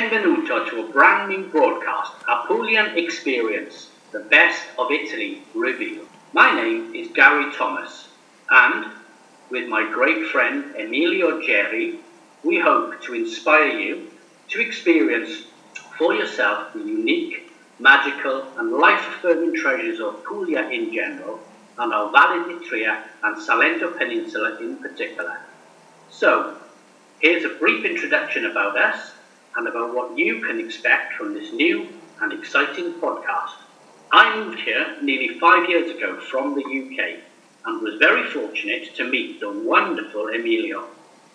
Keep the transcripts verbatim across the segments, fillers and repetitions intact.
benvenuto to a brand new broadcast, Apulian Experience, the best of Italy revealed. My name is Gary Thomas, and with my great friend Emilio Geri, we hope to inspire you to experience for yourself the unique, magical and life-affirming treasures of Puglia in general, and our Valle di Tria and Salento Peninsula in particular. So, here's a brief introduction about us and about what you can expect from this new and exciting podcast. I moved here nearly five years ago from the U K and was very fortunate to meet the wonderful Emilio.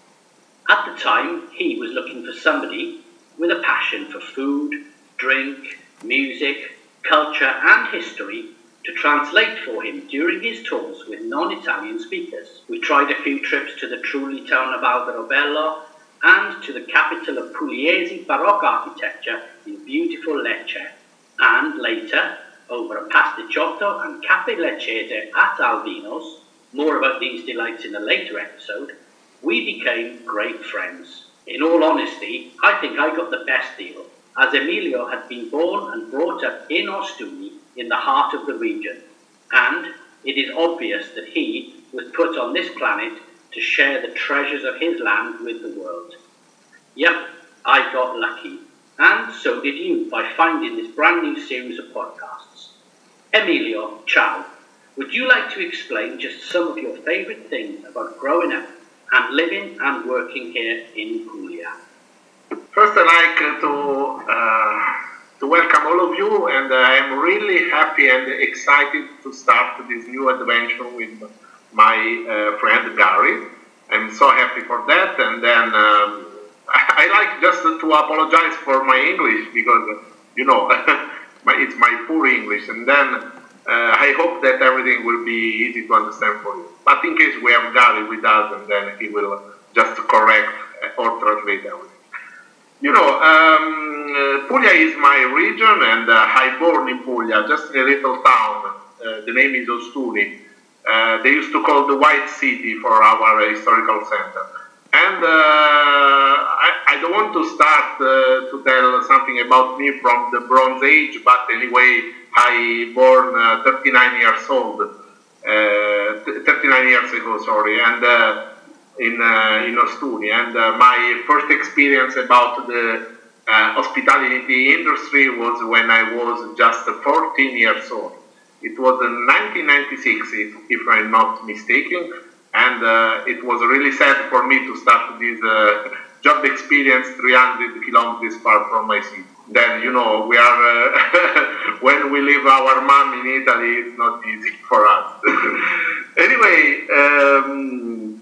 At the time, he was looking for somebody with a passion for food, drink, music, culture and history to translate for him during his tours with non-Italian speakers. We tried a few trips to the truly town of Alberobello and to the capital of Pugliese Baroque architecture in beautiful Lecce, and later, over a pasticciotto and cafe leccese at Albino's, more about these delights in a later episode, we became great friends. In all honesty, I think I got the best deal, as Emilio had been born and brought up in Ostuni, in the heart of the region, and it is obvious that he was put on this planet to share the treasures of his land with the world. Yep, I got lucky, and so did you by finding this brand new series of podcasts. Emilio, ciao. Would you like to explain just some of your favourite things about growing up and living and working here in Puglia? First, I'd like to uh, to welcome all of you, and I'm really happy and excited to start this new adventure with my uh, friend Gary. I'm so happy for that, and then um, I like just to apologize for my English because, you know, my, it's my poor English, and then uh, I hope that everything will be easy to understand for you. But in case we have Gary with us, and then he will just correct or translate everything. You know, um, Puglia is my region, and uh, I born in Puglia, just in a little town. Uh, the name is Ostuni. Uh, they used to call the White City for our uh, historical center. And uh, I, I don't want to start uh, to tell something about me from the Bronze Age, but anyway, I born uh, thirty-nine years old, uh, thirty-nine years ago, sorry, and uh, in uh, in Ostuni. And uh, my first experience about the uh, hospitality industry was when I was just fourteen years old. It was in nineteen ninety-six, if, if I'm not mistaken, and uh, it was really sad for me to start this uh, job experience three hundred kilometers far from my city. Then, you know, we are, uh, when we leave our mom in Italy, it's not easy for us. Anyway, um,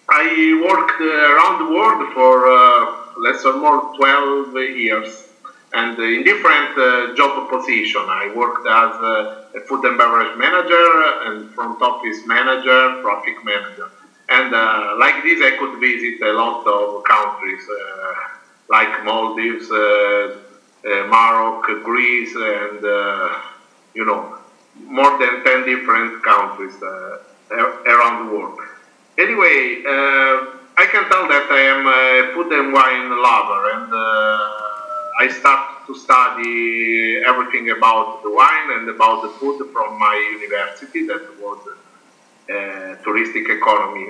I worked uh, around the world for uh, less or more twelve years. And uh, in different uh, job positions. I worked as uh, a food and beverage manager and front office manager, traffic manager. And uh, like this, I could visit a lot of countries, uh, like Maldives, uh, uh, Morocco, Greece, and, uh, you know, more than ten different countries uh, around the world. Anyway, uh, I can tell that I am a food and wine lover, and uh, I started to study everything about the wine and about the food from my university, that was uh, touristic economy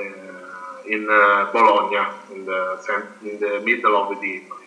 uh, in uh, Bologna, in the, in the middle of the Italy.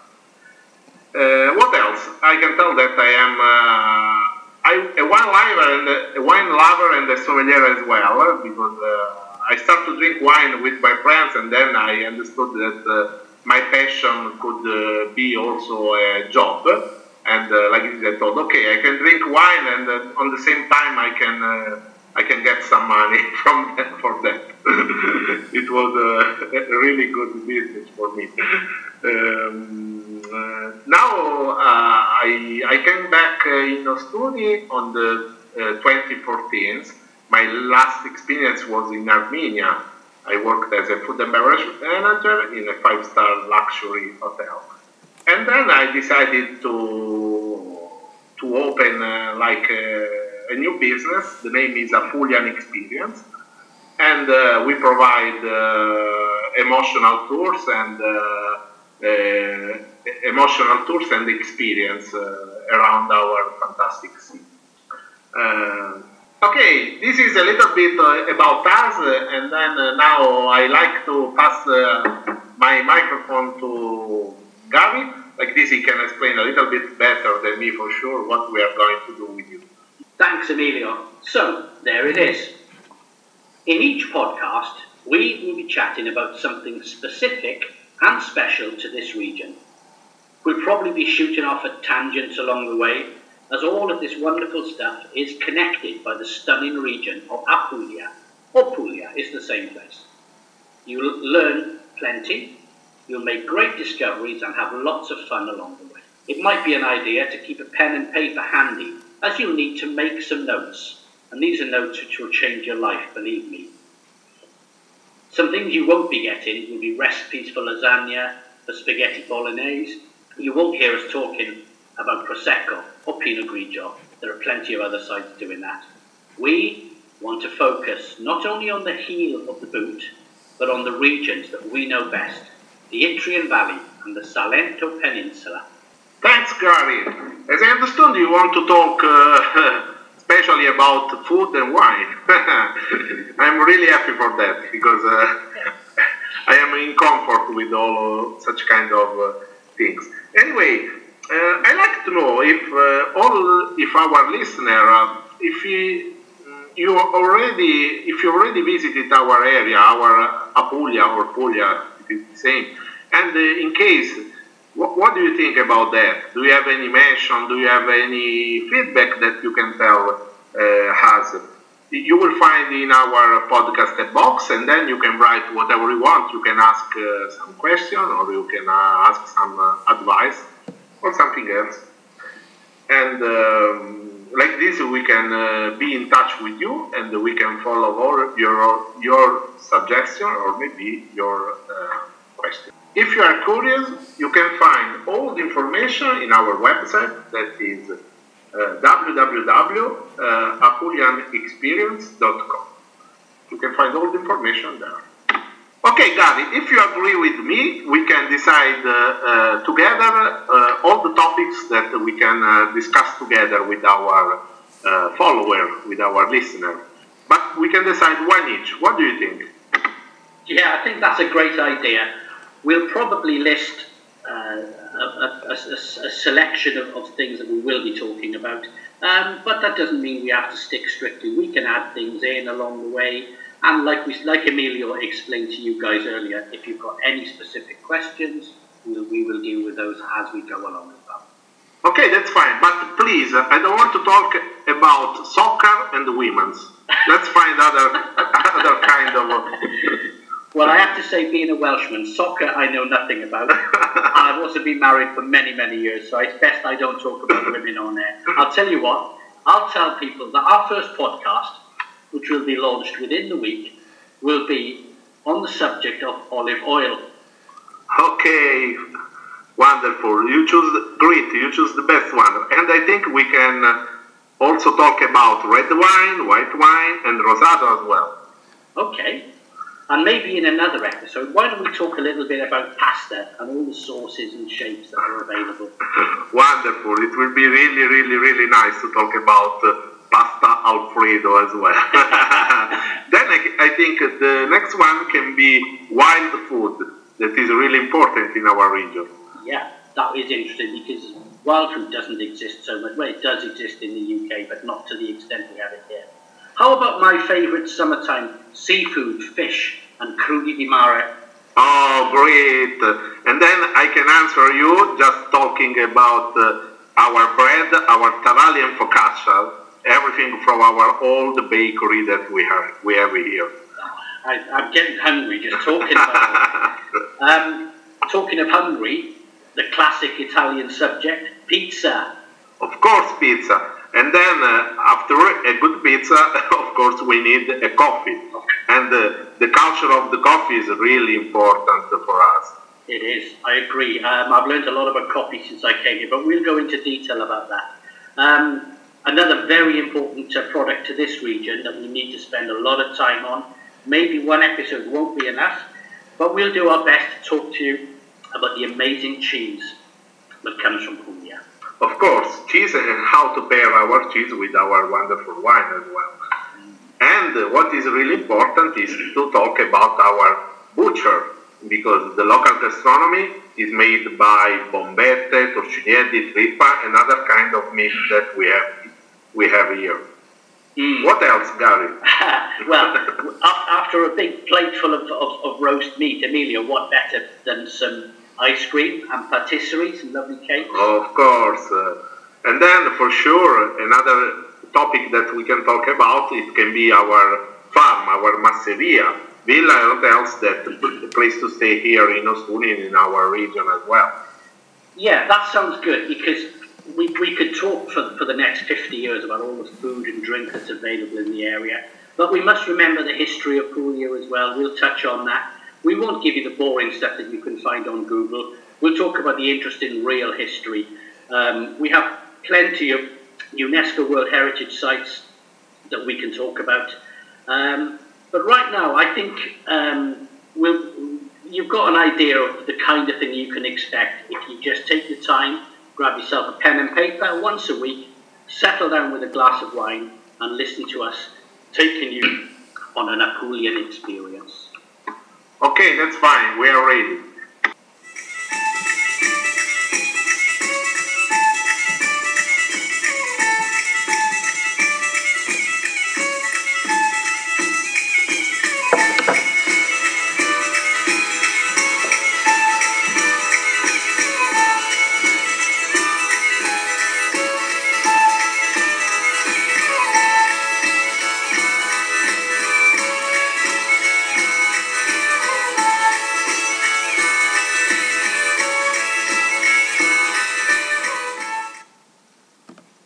Uh, what else? I can tell that I am uh, I, a wine lover and a wine lover and a sommelier as well, because uh, I started to drink wine with my friends, and then I understood that uh, my passion could uh, be also a job, and uh, like this I thought, okay, I can drink wine, and uh, on the same time I can uh, I can get some money from that, for that. It was uh, a really good business for me. Um, uh, now uh, I I came back uh, in Ostuni on the uh, twenty fourteen. My last experience was in Armenia. I worked as a food and beverage manager in a five-star luxury hotel. And then I decided to to open uh, like a, a new business. The name is Apulian Experience. And uh, we provide uh, emotional tours and uh, uh, emotional tours and experience uh, around our fantastic city. Uh, okay, this is a little bit uh, about us, uh, and then uh, now I like to pass uh, my microphone to Gary. Like this, he can explain a little bit better than me for sure what we are going to do with you. Thanks, Emilio. So, there it is. In each podcast, we will be chatting about something specific and special to this region. We'll probably be shooting off at tangents along the way, as all of this wonderful stuff is connected by the stunning region of Apulia, or Puglia, it's the same place. You'll learn plenty, you'll make great discoveries and have lots of fun along the way. It might be an idea to keep a pen and paper handy, as you'll need to make some notes, and these are notes which will change your life, believe me. Some things you won't be getting will be recipes for lasagna, for spaghetti bolognese. You won't hear us talking about Prosecco or Pinot Grigio. There are plenty of other sites doing that. We want to focus not only on the heel of the boot, but on the regions that we know best, the Istrian Valley and the Salento Peninsula. Thanks, Gary. As I understood, you want to talk uh, especially about food and wine. I'm really happy for that because uh, I am in comfort with all such kind of uh, things. Anyway, uh, I like to know if uh, all, if our listener, uh, if he, you already, if you already visited our area, our Apulia or Puglia, it is the same, and uh, in case. What, what do you think about that? Do you have any mention? Do you have any feedback that you can tell uh, us? You will find in our podcast box, and then you can write whatever you want. You can ask uh, some question, or you can uh, ask some uh, advice, or something else. And um, like this, we can uh, be in touch with you, and we can follow all your your suggestion or maybe your uh, question. If you are curious, you can find all the information in our website, that is uh, w w w dot apulian experience dot com. You can find all the information there. Okay, Gary, if you agree with me, we can decide uh, uh, together uh, all the topics that we can uh, discuss together with our uh, follower, with our listener. But we can decide one each. What do you think? Yeah, I think that's a great idea. We'll probably list uh, a, a, a, a selection of, of things that we will be talking about, um, but that doesn't mean we have to stick strictly. We can add things in along the way, and like we, like Emilio explained to you guys earlier, if you've got any specific questions, we, we will deal with those as we go along as well. Okay, that's fine, but please, I don't want to talk about soccer and women's. Let's find other other kind of... Well, I have to say, being a Welshman, soccer I know nothing about. I've also been married for many, many years, so it's best I don't talk about women on air. I'll tell you what, I'll tell people that our first podcast, which will be launched within the week, will be on the subject of olive oil. Okay, wonderful. You choose great. You choose the best one, and I think we can also talk about red wine, white wine, and rosado as well. Okay. And maybe in another episode, why don't we talk a little bit about pasta and all the sauces and shapes that are available? Wonderful. It will be really, really, really nice to talk about uh, pasta Alfredo as well. Then I, I think the next one can be wild food. That is really important in our region. Yeah, that is interesting because wild food doesn't exist so much. Well, it does exist in the U K, but not to the extent we have it here. How about my favourite summertime seafood, fish, and crudi di mare? Oh, great. And then I can answer you just talking about uh, our bread, our Italian focaccia, everything from our old bakery that we have, we have here. I, I'm getting hungry just talking about it. Um, talking of hungry, the classic Italian subject, pizza. Of course, pizza. And then uh, after a good pizza, of course, we need a coffee. And uh, the culture of the coffee is really important for us. It is, I agree. Um, I've learned a lot about coffee since I came here, but we'll go into detail about that. Um, another very important uh, product to this region that we need to spend a lot of time on. Maybe one episode won't be enough, but we'll do our best to talk to you about the amazing cheese. that comes from Puglia. Of course, cheese and how to pair our cheese with our wonderful wine as well. And what is really important is to talk about our butcher, because the local gastronomy is made by bombette, torciglieri, trippa, and other kind of meat that we have we have here. Mm. What else, Gary? Well, after a big plate full of, of, of roast meat, Emilio, what better than some ice cream and patisserie, some lovely cakes? Of course. Uh, and then, for sure, another topic that we can talk about, it can be our farm, our masseria, villa and hotels, that the place to stay here in Ostuni and in our region as well. Yeah, that sounds good, because we, we could talk for, for the next fifty years about all the food and drink that's available in the area, but we must remember the history of Puglia as well. We'll touch on that. We won't give you the boring stuff that you can find on Google. We'll talk about the interesting real history. Um, we have plenty of UNESCO World Heritage sites that we can talk about. Um, but right now, I think um, we'll, you've got an idea of the kind of thing you can expect if you just take the time, grab yourself a pen and paper once a week, settle down with a glass of wine and listen to us taking you on an Apulian experience. Okay, that's fine. We are ready.